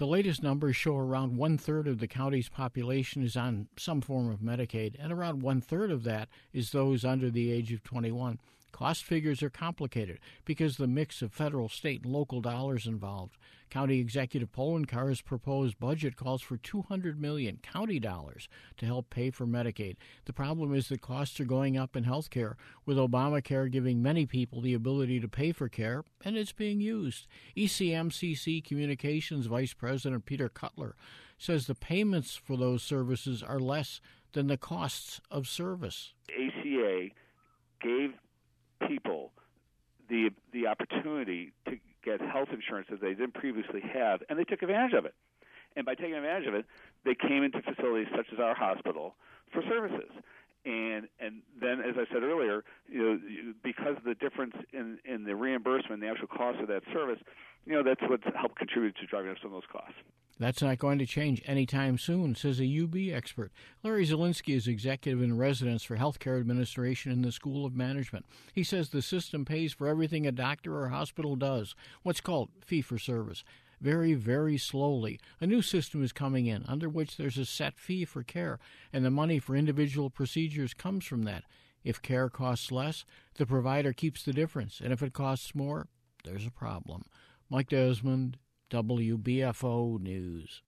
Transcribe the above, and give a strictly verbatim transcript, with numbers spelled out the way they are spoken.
The latest numbers show around one-third of the county's population is on some form of Medicaid, and around one-third of that is those under the age of twenty-one. Cost figures are complicated because the mix of federal, state, and local dollars involved. County Executive Poloncar's proposed budget calls for two hundred million dollars county dollars to help pay for Medicaid. The problem is that costs are going up in health care, with Obamacare giving many people the ability to pay for care, and it's being used. E C M C C Communications Vice President Peter Cutler says the payments for those services are less than the costs of service. A C A gave people the the opportunity to get health insurance that they didn't previously have, and they took advantage of it. And by taking advantage of it, they came into facilities such as our hospital for services. And and then, as I said earlier, you know, because of the difference in, in the reimbursement, the actual cost of that service, you know, that's what's helped contribute to driving up some of those costs. That's not going to change anytime soon, says a U B expert. Larry Zielinski is executive in residence for healthcare administration in the School of Management. He says the system pays for everything a doctor or hospital does, what's called fee-for-service. Very, very slowly, a new system is coming in under which there's a set fee for care, and the money for individual procedures comes from that. If care costs less, the provider keeps the difference, and if it costs more, there's a problem. Mike Desmond, W B F O News.